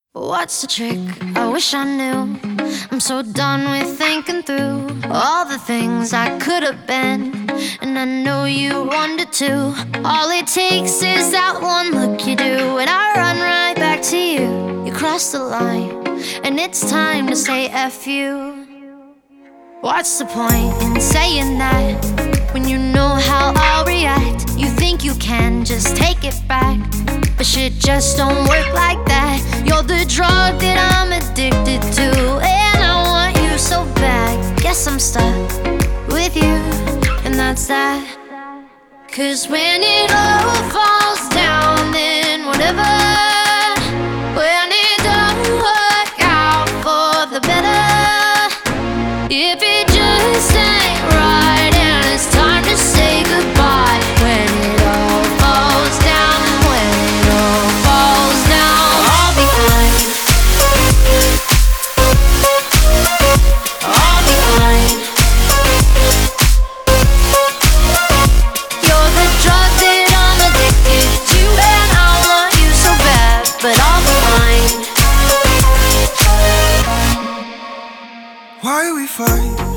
What's the trick? I wish I knew. I'm so done with thinking through all the things I could have been, and I know you wanted to. All it takes is that one look you do, and I run right back to you. You cross the line, and it's time to say F you. What's the point in saying that when you know how I'll react? You think you can just take it back, but shit just don't work like that. You're the drug that I'm addicted to, and I want you so bad. Guess I'm stuck with you, and that's that. 'Cause when it all falls down, then whatever. When it don't work out for the better, if it just ain't right and it's time to say goodbye. When it all falls down, when it all falls down, I'll be fine. I'll be fine. You're the drug that I'm addicted to, and I want you so bad, but I'll be fine. Why we fight?